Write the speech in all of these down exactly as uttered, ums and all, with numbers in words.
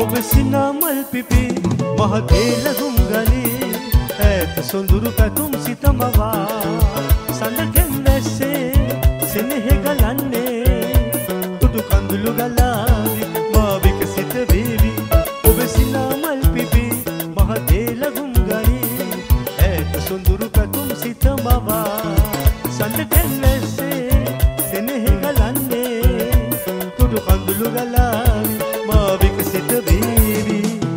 ඔබ සිනා මල් පිපි මහ දේලගුම් ගලී ඈත සොඳුරු පැතුම් සිතමවා සඳකෙන් වැස්සේ සෙනෙහ ගලන්නේ තුඩු කඳුළු ගලාවි මා විකසිත වේවි ඔබ සිනා මල් පිපි මහ දේලගුම් ගලී ඈත සොඳුරු පැතුම් සිතමවා සඳකෙන් වැස්සේ සෙනෙහ ගලන්නේ තුඩු කඳුළු ගලාවි මා විකසිත වේවි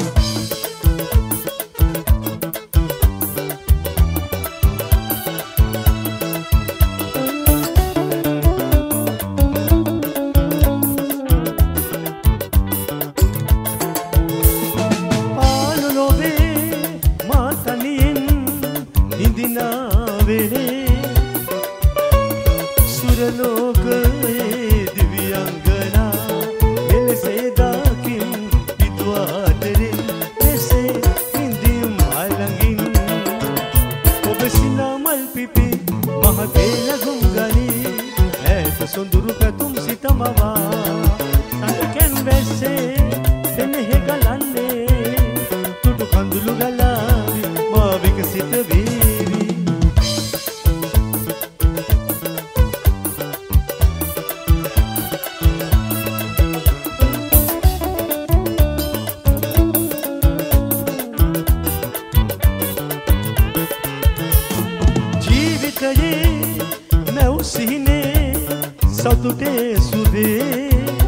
සුරලෝකයේ දිව්‍යංගනා මෙලෙසේ දාකින් පිටුවාදරින් මෙසේ ඉන්දියම් අලංගින් ඔබ සිනා මල් පිපි මහ දේලගුම් ගලී ඈත සොඳුරු පැතුම් සිතමවා සඳකෙන් වැස්සේ සෙනෙහ ගලන්නේ තුඩු කඳුළු ගලාවි මා විකසිත වේවි මැව් සිහිනේ සතුටේ සුදේ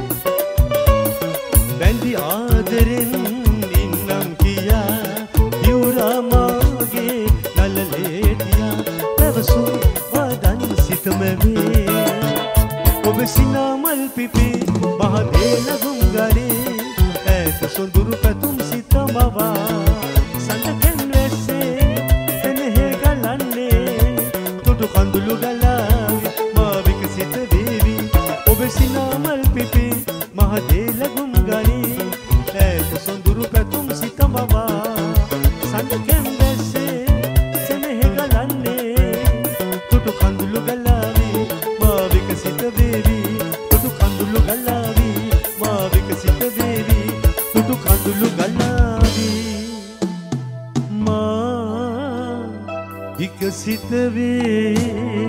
බැඳි ආදරෙන් ඉන්නම් කියා යුරා මාගේ නලලේටියා පැවසු වදන් සිතම වේ ඔබ සිනා මල් පිපි මහ දේලගුම් ගලී ඈත සොඳුරු පැතුම් සිතමවා සඳකෙන් වැස්සේ සෙනෙහ ගලන්නේ තුඩු කඳුළු ගලාවි මා විකසිත වේවි ඔබ සිනා මල් පිපි මහ දේලගුම් ගලී ඈත සොඳුරු පැතුම් සිතමවා සඳකෙන් වැස්සේ සෙනෙහ ගලන්නේ තුඩු කඳුළු ගලාවි මා විකසිත වේවි තුඩු කඳුළු ගලාවි මා විකසිත වේවි තුඩු කඳුළු ගලාවි මා විකසිත වේ